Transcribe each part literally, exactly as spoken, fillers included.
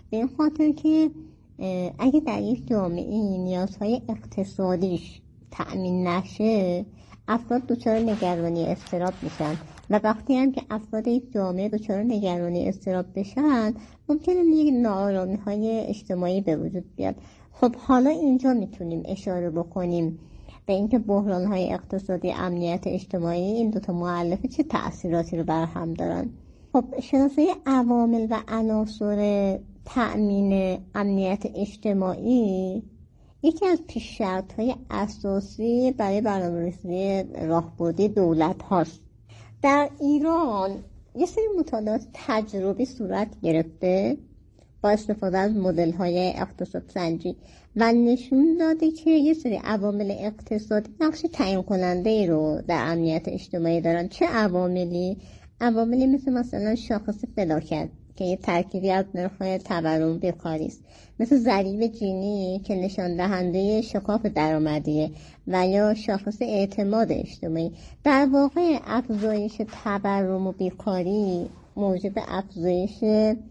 به این خاطر که اگه در یک جامعه نیازهای اقتصادیش تأمین نشه، افراد دچار نگرانی اضطراب میشن و وقتی هم که افراد یک جامعه دچار نگرانی اضطراب بشن ممکنه یک ناآرامی‌های اجتماعی به وجود بیاد. خب حالا اینجا میتونیم اشاره بکنیم به اینکه بحران‌های اقتصادی، امنیت اجتماعی، این دوتا مؤلفه چه تأثیراتی رو بر هم دارن. خب شناسایی عوامل و عناصر تأمین امنیت اجتماعی یکی از پیش شرط‌های اساسی برای برنامه‌ریزی راهبردی دولت هاست. در ایران یه سری مطالعات تجربی صورت گرفته با استفاده از مدل‌های اقتصاد سنجی و نشون داده که یه سری عوامل اقتصادی نقش تعیین کننده ای رو در امنیت اجتماعی دارن. چه عواملی؟ عواملی مثل مثلا شاخص فلاکت که یه ترکیبی از نرخ‌های تورم بیکاری است، مثل ضریب جینی که نشان دهنده شکاف درآمدیه و یا شاخص اعتماد اجتماعی. در واقع افزایش تورم و بیکاری موجب افزایش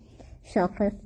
شاخص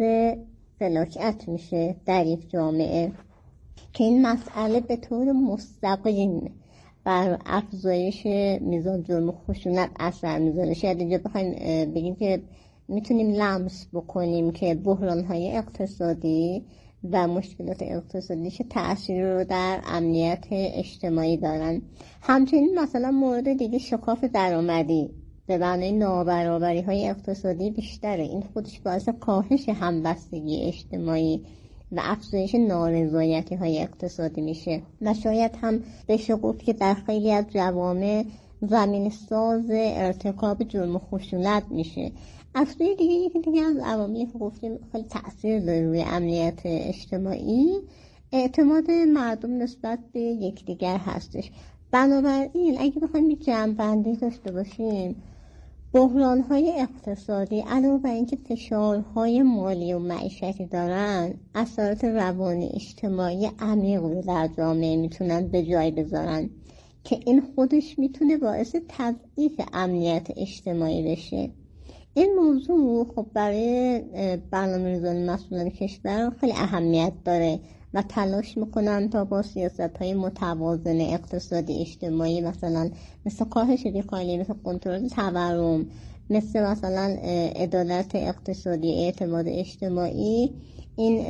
فلاکت میشه در یک جامعه که این مسئله به طور مستقیم بر افزایش میزان جرم و خشونت اثر میذاره. شاید اینجا بخوایم بگیم که میتونیم لمس بکنیم که بحران‌های اقتصادی و مشکلات اقتصادی چه تأثیری رو در امنیت اجتماعی دارن. همچنین مثلا مورد دیگه شکاف درآمدی به معنای نابرابری‌های اقتصادی بیشتره. این خودش باعث کاهش همبستگی اجتماعی و افزایش نارضایتی‌های اقتصادی میشه و شاید هم بشه گفت که در خیلی از جوامع زمین ساز ارتکاب جرم و خشونت میشه. اصلی دیگه یکی دیگه از عواملی که گفتیم خیلی تأثیر داره روی امنیت اجتماعی، اعتماد مردم نسبت به یکدیگر هستش. بنابراین اگه بخوایم یک جمع‌بندی داشته باشیم، بحران‌های اقتصادی علاوه بر اینکه فشارهای مالی و معیشتی دارن، اثرات روانی اجتماعی عمیق رو در جامعه میتونن به جای بذارن که این خودش میتونه باعث تضعیف امنیت اجتماعی بشه. این موضوع خب برای برنامه‌ریزان مسئولان کشور خیلی اهمیت داره و تلاش میکنن تا با سیاست‌های متوازن اقتصادی اجتماعی، مثلا مثل کاهش بیکاری، مثل کنترل تورم، مثل مثلا عدالت اقتصادی، اعتماد اجتماعی، این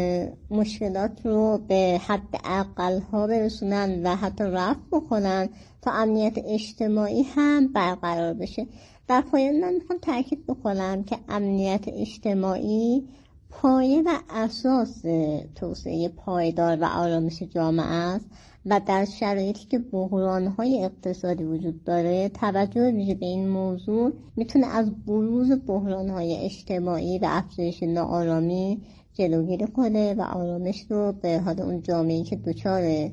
مشکلات رو به حد اقل‌ها برسونن و حتی رفع بکنن تا امنیت اجتماعی هم برقرار بشه. در پایان من میخوام تاکید بکنم که امنیت اجتماعی پایه و اساس توسعه پایدار و آرامش جامعه است و در شرایطی که بحران‌های اقتصادی وجود داره، توجه ویژه به این موضوع میتونه از بروز بحران‌های اجتماعی و افزایش ناآرامی جلوگیری کنه و آرامش رو به حال اون جامعه‌ای که دچار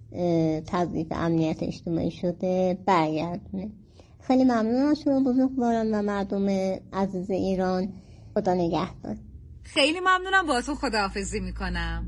تضعیف امنیت اجتماعی شده برگردونه. خیلی ممنونم از شما بزرگواران و مردم عزیز ایران. خدا نگهدار. خیلی ممنونم، با تو خداحافظی میکنم.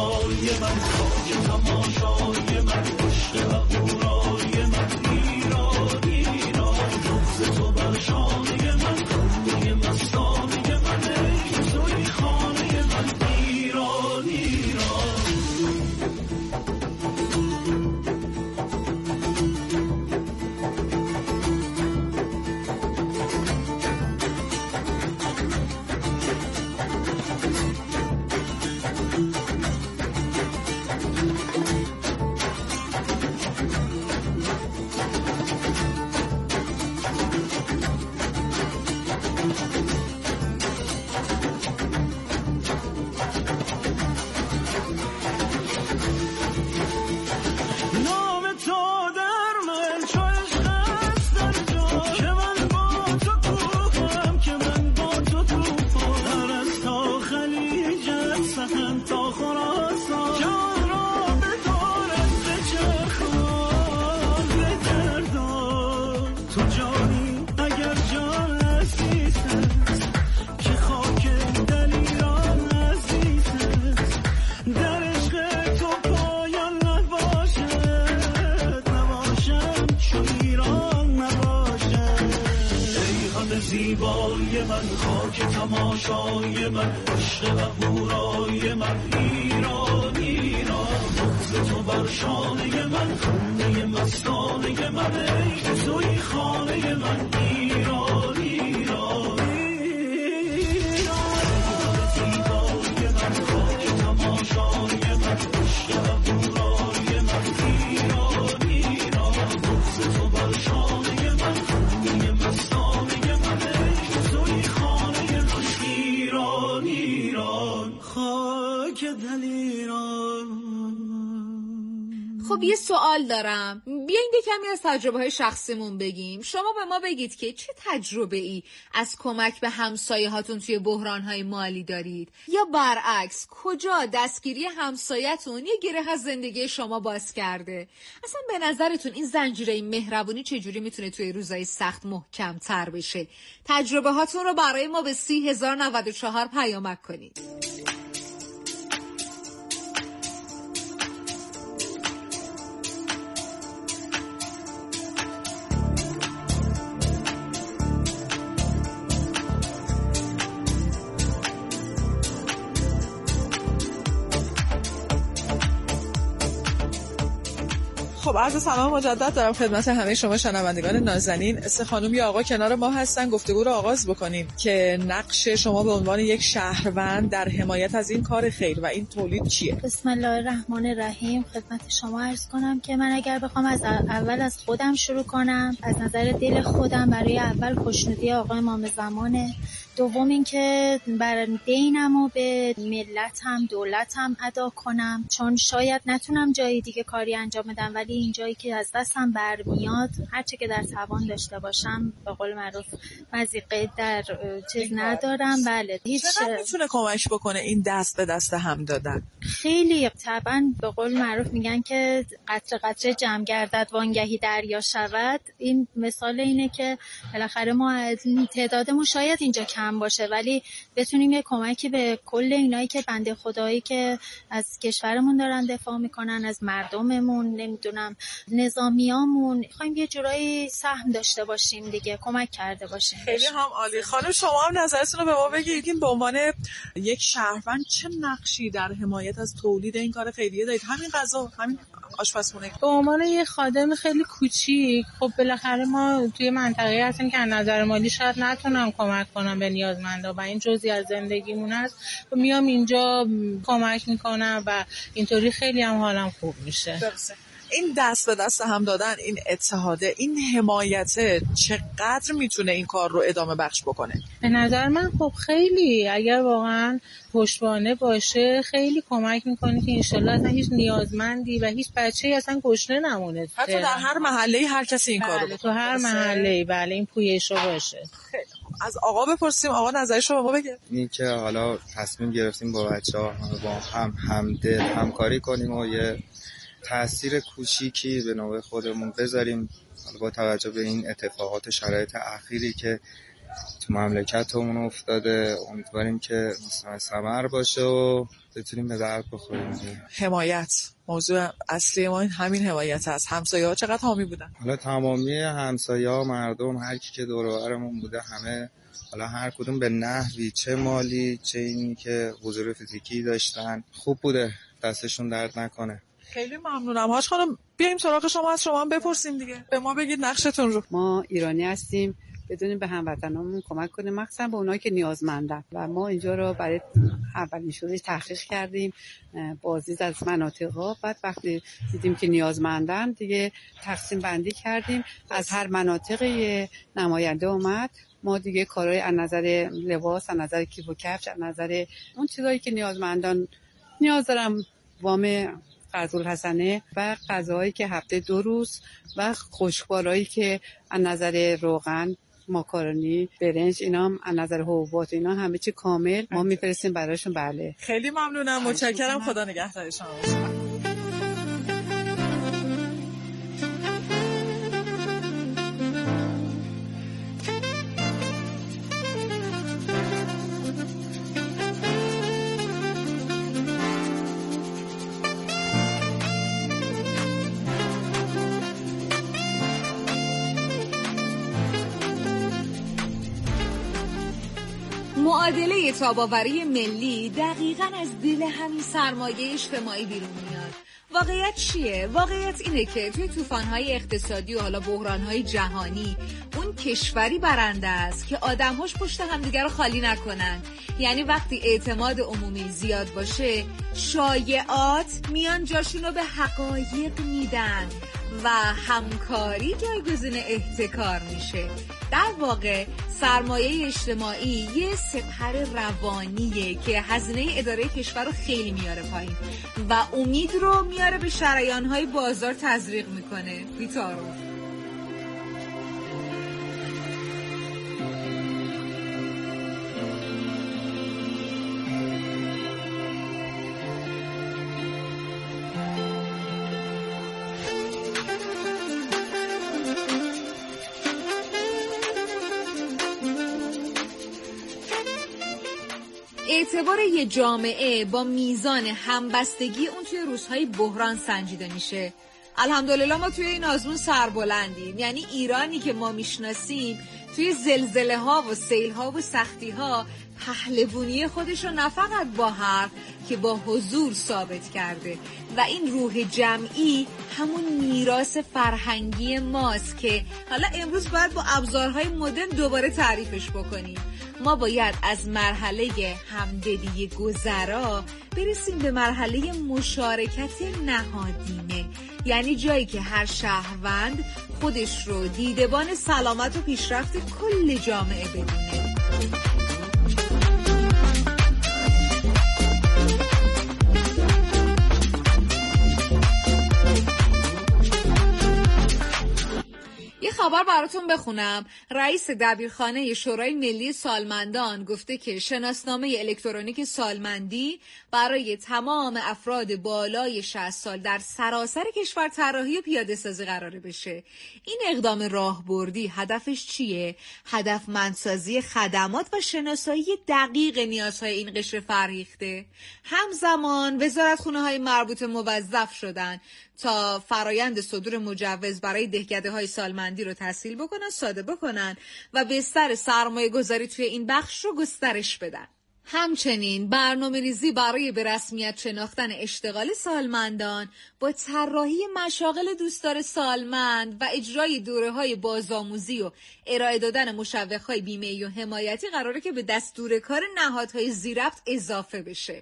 زیبای من، خاک تماشای من، پشت و هورای من ایران. زیبای من، خاک تماشای من، عشق و هورای من، ایران ایران، بغض تو بر شانه من، خانه مستانه من، ای توی خانه من، ایران ایران ایران، زیبای من، خاک تماشای من، عشق و هورای من، ایران ایران، بغض تو بر شانه من، خانه مستانه من، ای توی خانه من، ایران ایران، خاک دل ایران. خب یه سوال دارم، بیاین یه کمی از تجربه های شخصیمون بگیم. شما به ما بگید که چه تجربه ای از کمک به همسایه هاتون توی بحران های مالی دارید، یا برعکس کجا دستگیری همسایتون یه گره از زندگی شما باز کرده. اصلا به نظرتون این زنجیره مهربونی چجوری میتونه توی روزهای سخت محکم تر بشه؟ تجربه هاتون رو برای ما به سی هزار نود و چهار پیامک کنید. خب عرض سلام مجدد دارم خدمت همه شما شنوندگان نازنین. سه خانم یا آقا کنار ما هستن، گفتگو رو آغاز بکنیم که نقش شما به عنوان یک شهروند در حمایت از این کار خیر و این تولید چیه؟ بسم الله الرحمن الرحیم. خدمت شما عرض کنم که من اگر بخوام از اول از خودم شروع کنم، از نظر دل خودم برای اول خوشنودی آقا امام زمانه، دوم این که بر دینمو به ملتم دولتم ادا کنم، چون شاید نتونم جای دیگه کاری انجام بدم، ولی این جایی که از دستم برمیاد هر چه که در توان داشته باشم، به قول معروف مزیقه در چیز ندارم. بله هیچ چقدر میتونه کمک بکنه این دست به دست هم دادن؟ خیلی طبعا به قول معروف میگن که قطره قطره جمع گردد وانگهی دریا شود. این مثال اینه که بالاخره ما تعدادمون شاید اینجا کم باشه، ولی بتونیم یه کمکی به کل اینایی که بنده خدایی که از کشورمون دارن دفاع میکنن، از مردممون، نمیدونم نظامیامون، میخوایم یه جورایی سهم داشته باشیم دیگه، کمک کرده باشیم. خیلی هم عالی. خانم شما هم نظرتون رو به ما بگید که به عنوان یک شهروند چه نقشی در حمایت از تولید این کار خیریه دارید؟ همین غذا، همین آشپزخونه. به عنوان یه خادم خیلی کوچیک، خب بالاخره ما توی منطقه هستیم که از نظر مالی شاید نتونم کمک کنم به نیازمندا و این جزئی از زندگیمون هست، میام اینجا کمک میکنم و اینطوری خیلی هم حالم خوب میشه. درسته. این دست به دست هم دادن، این اتحاده، این حمایت چقدر میتونه این کار رو ادامه بخش بکنه؟ به نظر من خب خیلی، اگر واقعا پشتوانه باشه خیلی کمک میکنه که انشالله اصلا هیچ نیازمندی و هیچ بچه‌ای اصلا گشنه نمونه. حتی در هر محله‌ای هر کسی این کارو بکنه. تو هر محله‌ای بله این پویشو باشه. خیلی از آقا بپرسیم. آقا نظرش رو به ما بگه. این که حالا تصمیم گرفتیم با بچه‌ها با هم همدل همکاری کنیم و یه تأثیر کوچیکی به نوبه خودمون بذاریم، با توجه به این اتفاقات شرایط اخیری که تو مملکتمون افتاده، امیدواریم که مستمر ثمر باشه و بتونیم به درد بخوریم. حمایت موضوع اصلی ما این همین حمایت است. همسایه‌ها چقدر حامی بودن؟ حالا تمامی همسایه‌ها، مردم، هر کی که دور و برمون بوده، همه حالا هر کدوم به نحوی، چه مالی چه اینی که حضور فیزیکی داشتن، خوب بوده. دستشون درد نکنه. خیلی ممنونم. هاش خانم بیایم سراغ شما، از شما هم بپرسیم دیگه. به ما بگید نقشتون رو. ما ایرانی هستیم، بدونیم به هموطنامون کمک کنیم، مخصوصا به اونایی که نیازمندن و ما اینجا رو برای اولین شورش تحقیق کردیم، بازدید از مناطق‌ها. بعد وقتی دیدیم که نیازمندن دیگه تقسیم بندی کردیم، از هر مناطقی نماینده اومد. ما دیگه کارهای از نظر لباس، از نظر کیف و کفش، از نظر اون چیزایی که نیازمندان نیاز دارن، وام قرض‌الحسنه و غذاهایی که هفته دو روز و خشکبارهایی که از نظر روغن، ماکارونی، برنج، اینا هم از نظر حبوبات، اینا همه چی کامل ما میفرستیم براشون. بله خیلی ممنونم، متشکرم. خدا نگهدار شما. معادله تاب‌آوری ملی دقیقاً از دل همین سرمایه اجتماعی بیرون میاد. واقعیت چیه؟ واقعیت اینه که توی طوفان‌های اقتصادی و حالا بحران‌های جهانی اون کشوری برنده است که آدم‌هاش پشت همدیگر رو خالی نکنن. یعنی وقتی اعتماد عمومی زیاد باشه، شایعات میان جاشونو به حقایق میدن و همکاری جایگزین احتکار میشه. در واقع سرمایه اجتماعی یه سپر روانیه که هزینه اداره کشور رو خیلی میاره پایین و امید رو میاره به شریان‌های بازار تزریق میکنه. بی‌تعارف. اعتبار یه جامعه با میزان همبستگی اون توی روزهای بحران سنجیده میشه. الحمدلله ما توی این آزمون سربلندیم. یعنی ایرانی که ما میشناسیم توی زلزله ها و سیل ها و سختی ها پهلوانی خودش رو نه فقط با حرف که با حضور ثابت کرده و این روح جمعی همون میراث فرهنگی ماست که حالا امروز باید با ابزارهای مدرن دوباره تعریفش بکنیم. ما باید از مرحله همدلی گذرا برسیم به مرحله مشارکت نهادینه، یعنی جایی که هر شهروند خودش رو دیدبان سلامت و پیشرفت کل جامعه بدونه. یه خبر براتون بخونم. رئیس دبیرخانه شورای ملی سالمندان گفته که شناسنامه الکترونیک سالمندی برای تمام افراد بالای شصت سال در سراسر کشور طراحی و پیاده سازی قراره بشه. این اقدام راهبردی هدفش چیه؟ هدفمندسازی خدمات و شناسایی دقیق نیازهای این قشر فرهیخته. همزمان وزارتخونه‌های مربوطه موظف شدن تا فرایند صدور مجوز برای دهکده‌های سالمندی رو تسهیل بکنن، ساده بکنن و بستر سرمایه گذاری توی این بخش رو گسترش بدن. همچنین برنامه ریزی برای به رسمیت شناختن اشتغال سالمندان با طراحی مشاغل دوستدار سالمند و اجرای دوره‌های بازآموزی و ارائه دادن مشوق‌های بیمه‌ای و حمایتی قراره که به دستور کار نهادهای زیرربط اضافه بشه.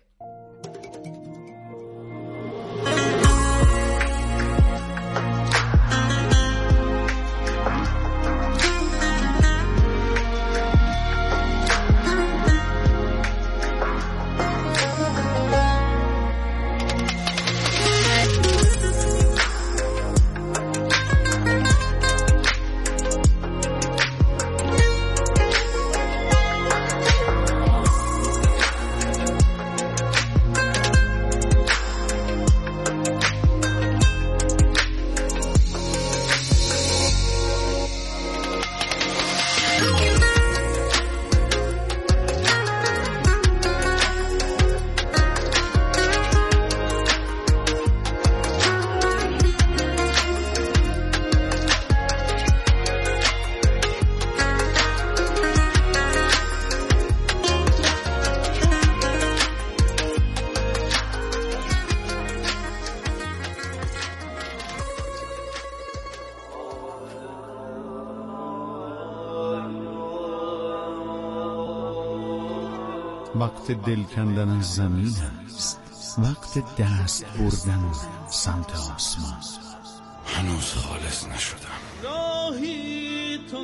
وقت دل کندن از زمین است، وقت دست بردن سمت آسمان. هنوز خالص نشدم. راهی تو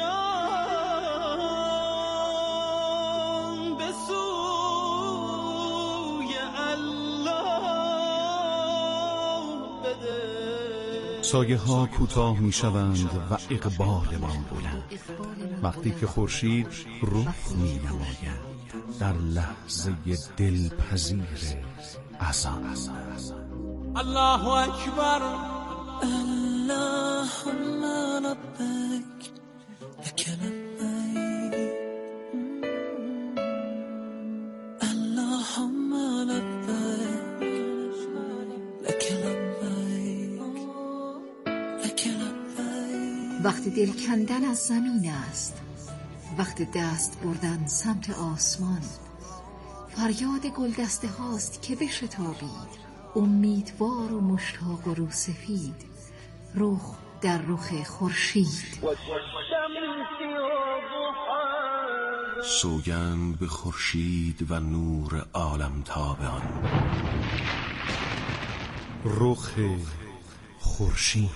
نشان به سوی الله بده. سایه ها کوتاه می شوند و اقبال ما بلند، وقتی که خورشید رخ می نماید در لحظه دلپذیر اذان. الله اکبر. اللهم لبیک لک لبیک اللهم لبیک لک لبیک لک لبیک. وقتی دل کندن از زمین است، وقت دست بردن سمت آسمان. فریاد گلدسته هاست که بشتابید، امیدوار و مشتاق و روسفید، رخ در رخ خورشید. سوگند به خورشید و نور عالمتاب آن، رخ خورشید.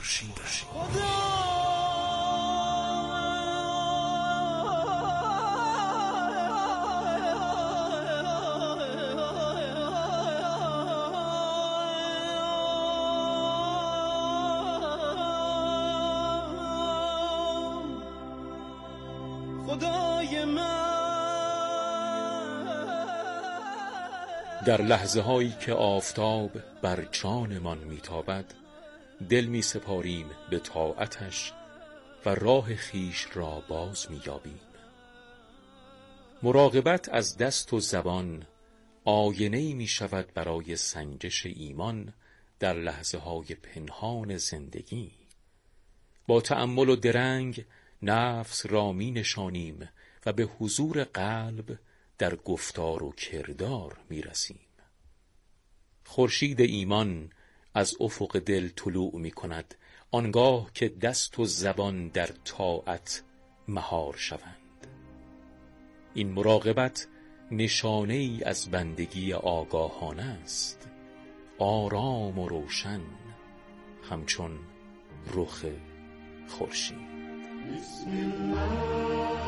در لحظه هایی که آفتاب بر جانمان میتابد، دل می سپاریم به طاعتش و راه خیش را باز می‌یابیم. مراقبت از دست و زبان آینه‌ای می شود برای سنجش ایمان در لحظه های پنهان زندگی. با تأمل و درنگ نفس را می نشانیم و به حضور قلب در گفتار و کردار می رسیم. خورشید ایمان از افق دل طلوع می کند آنگاه که دست و زبان در طاعت مهار شوند. این مراقبت نشانه ای از بندگی آگاهانه است، آرام و روشن همچون رخ خورشید. بسم الله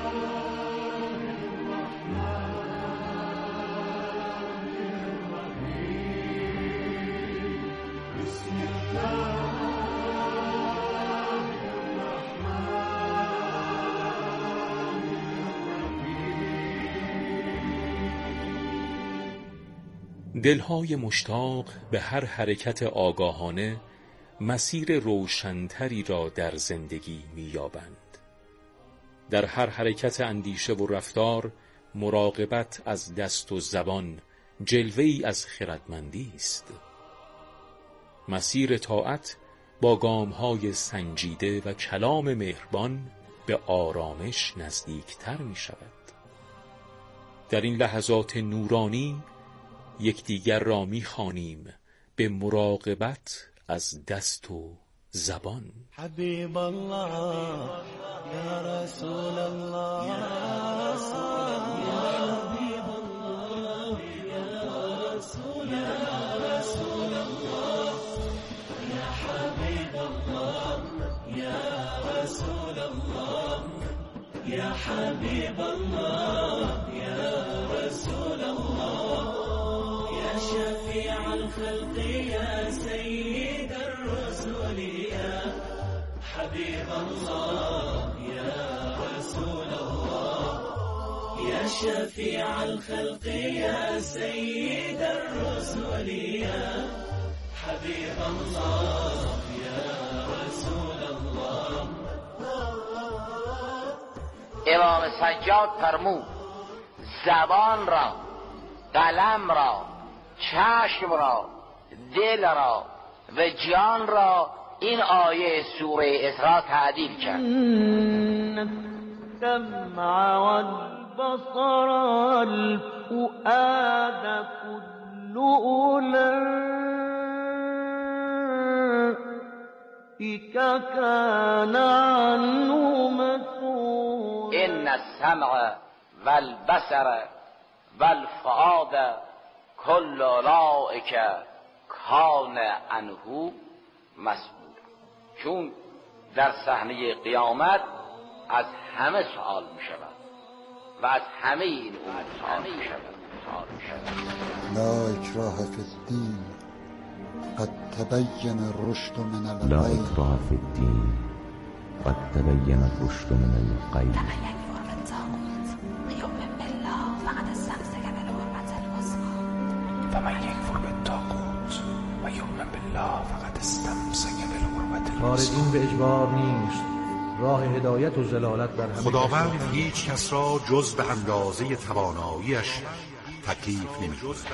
دلهای مشتاق به هر حرکت آگاهانه مسیر روشنتری را در زندگی می‌یابند. در هر حرکت اندیشه و رفتار مراقبت از دست و زبان جلوه‌ای از خردمندی است. مسیر طاعت با گام‌های سنجیده و کلام مهربان به آرامش نزدیکتر می‌شود. در این لحظات نورانی یکدیگر را می‌خوانیم به مراقبت از دست و زبان. حبیب الله یا رسول الله یا رسول الله یا رسول الله یا حبیب الله یا رسول الله یا حبیب الله یا رسول الله يا شفيع الخلق يا سيد الرسل يا حبيب الله يا رسول الله يا شفيع الخلق يا سيد الرسل يا حبيب الله يا رسول الله. امام سجاد فرمود زبان را، قلم را، چشم را، دل را و جان را این آیه سوره اسراء تعدیل کرد. السمع والبصر والفؤاد كل أولئك كان عنه مسؤولا. ان السمع والبصر والفؤاد کل اولئک کان عنه مسئول. چون در صحنه قیامت از همه سوال می شود و از همه این امور سوال می شود. لا اکراه فی الدین قد تبین الرشد من الغی. لا اکراه فی الدین قد تبین الرشد من الغی. فمن یکفر بالطاغوت و یؤمن بالله فقد استمسک بالعروة الوثقی. کار دین به اجبار نیست، راه هدایت و ضلالت بر همه. خداوند هیچ کس را جز به اندازه تواناییش تکلیف نمی‌دهد.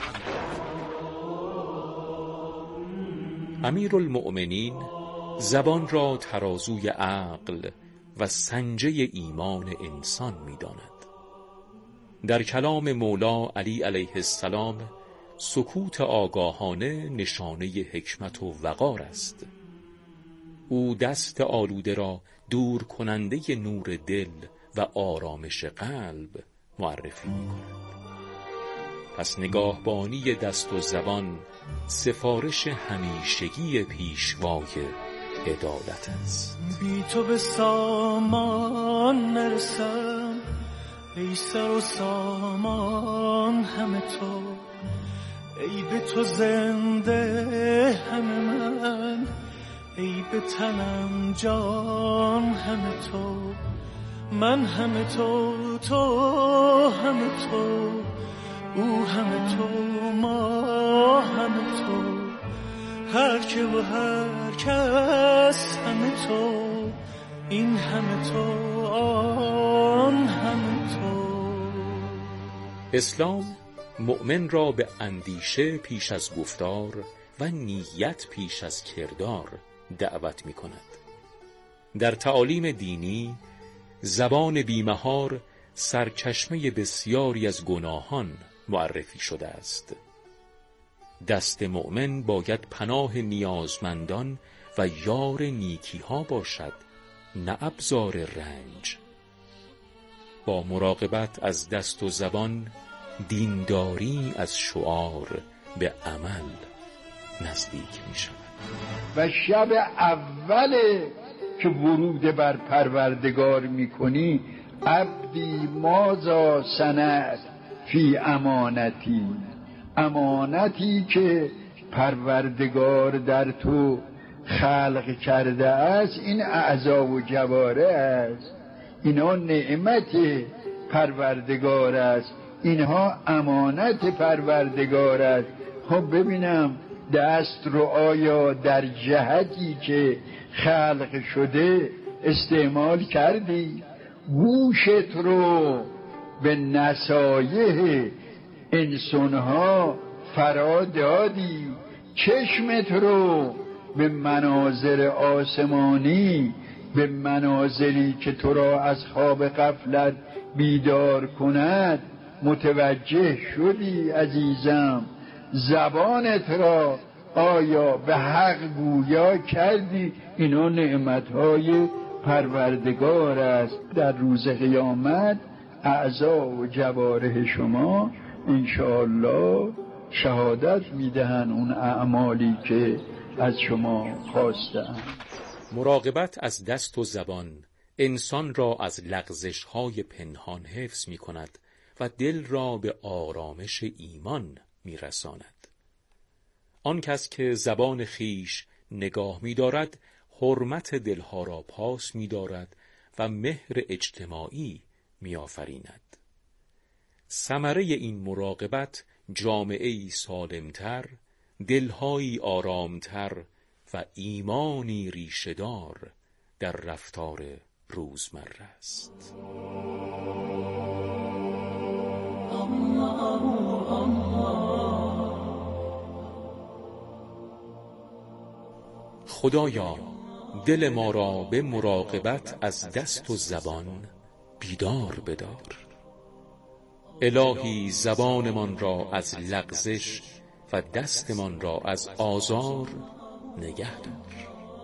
امیرالمؤمنین زبان را ترازوی عقل و سنجه ایمان انسان می‌داند. در کلام مولا علی علیه السلام سکوت آگاهانه نشانه حکمت و وقار است. او دست آلوده را دور کننده نور دل و آرامش قلب معرفی می‌کند. پس نگاهبانی دست و زبان سفارش همیشگی پیشوای عدالت است. بی تو به سامان نرسم، ای سر و سامان همه تو، ای به تو زنده همه من، ای به تنم جان همه تو، من همه تو، تو همه تو، او همه تو، ما همه تو، هر که و هر کس همه تو، این همه تو، آن همه تو. اسلام مؤمن را به اندیشه پیش از گفتار و نیت پیش از کردار دعوت می کند. در تعالیم دینی زبان بیمهار سرچشمه بسیاری از گناهان معرفی شده است. دست مؤمن باید پناه نیازمندان و یار نیکی ها باشد، نه ابزار رنج. با مراقبت از دست و زبان دینداری از شعار به عمل نزدیک می شود. و شب اول که ورود بر پروردگار می کنی، عبدی ماذا صنعت فی امانتی، امانتی که پروردگار در تو خلق کرده است، این اعضا و جواره است، اینا نعمت پروردگار است، اینها امانت پروردگار است. خب ببینم دست رو آیا در جهتی که خلق شده استعمال کردی؟ گوشت رو به نصایح انسانها فرا دادی؟ چشمت رو به مناظر آسمانی، به مناظری که تو را از خواب غفلت بیدار کند متوجه شدی عزیزم؟ زبانت را آیا به حق گویا کردی؟ اینا نعمتهای پروردگار است. در روز قیامت اعضا و جوارح شما انشاءالله شهادت میدهن اون اعمالی که از شما خواستن. مراقبت از دست و زبان انسان را از لغزش‌های پنهان حفظ می کند و دل را به آرامش ایمان می رساند. آن کس که زبان خیش نگاه می دارد حرمت دلها را پاس می دارد و مهر اجتماعی می آفریند. ثمره این مراقبت جامعه‌ای سالمتر، دلهایی آرامتر و ایمانی ریشه‌دار در رفتار روزمره است. خدایا دل ما را به مراقبت از دست و زبان بیدار بدار. الهی زبانمان را از لغزش و دستمان را از آزار نگه دار.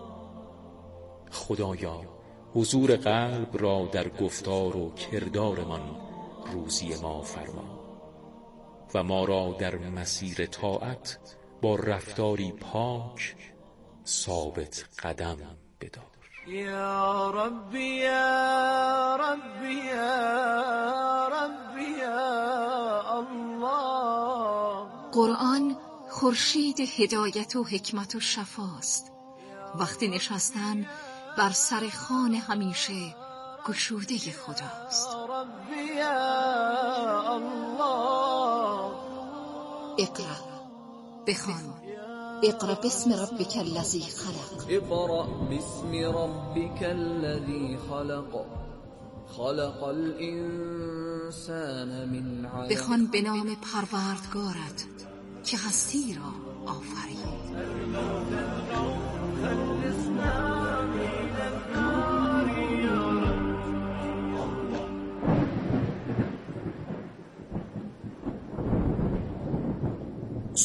خدایا حضور قلب را در گفتار و کردارمان روزی ما فرما و ما را در مسیر طاعت با رفتاری پاک ثابت قدم بدار. یا ربی یا ربی یا ربی یا الله. قرآن خورشید هدایت و حکمت و شفاست. وقتی نشستن بر سر خوان همیشه گشوده خداست. یا ربی یا الله. اقرأ، بخوان. اقرأ باسم ربک الذی خلق. اقرأ باسم ربک الذی خلق. خلق الانسان من علق. بخوان به نام پروردگارت که هستی را آفرید. خلصنا من النار یا رب.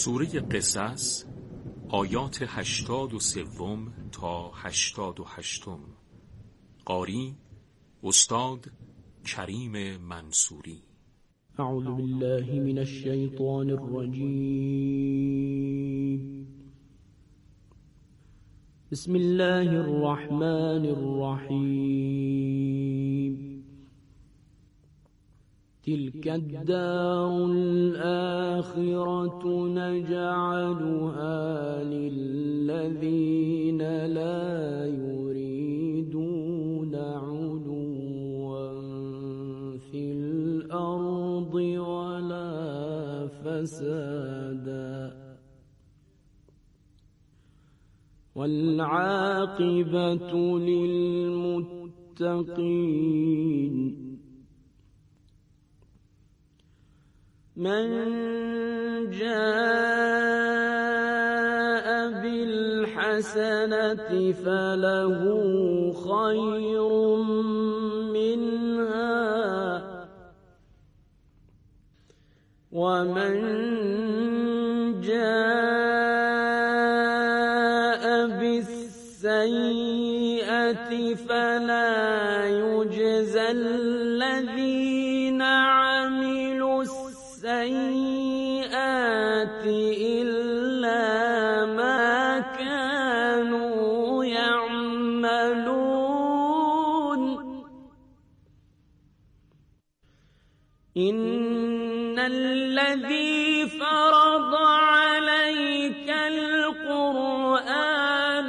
سوره قصص آیات هشتاد و سوم تا هشتاد و هشتم. قاری استاد کریم منصوری. اعوذ بالله من الشیطان الرجیم. بسم الله الرحمن الرحیم. تلك الدار الآخرة نجعلها للذين لا يريدون علوا في الأرض ولا فسادا والعاقبة للمتقين. من جاء بالحسنة فله خير منها ومن جاء بالسيئة فلا يجزى الذين عملوا السيئات إلا ما كانوا يعملون. إن الذي فرض عليك القرآن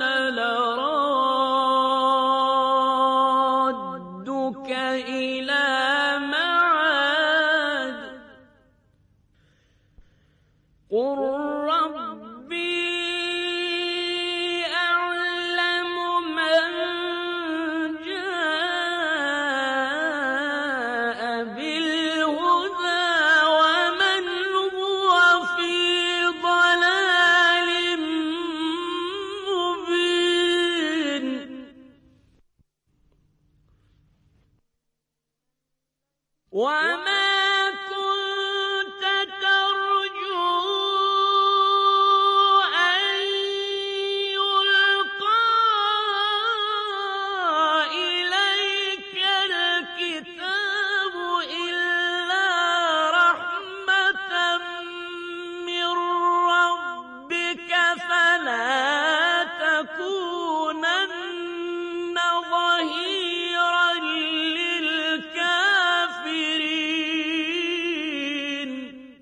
لرادك إلى معاد قل ربي أعلم من جاء بالهدى ومن هو في ضلال مبين. وما كنت ترجو أن يلقى إليك الكتاب إلا رحمة من ربك فلا تكونن ظهيرا للكافرين.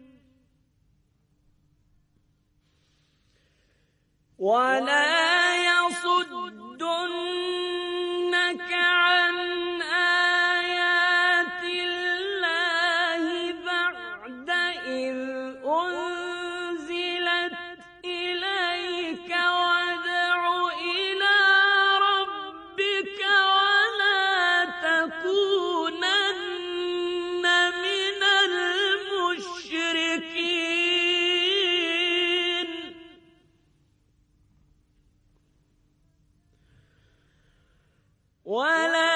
ولا يصدنك عن آيات الله بعد إذ أنزلت إليك وادع إلى ربك ولا تكونن من المشركين. ولا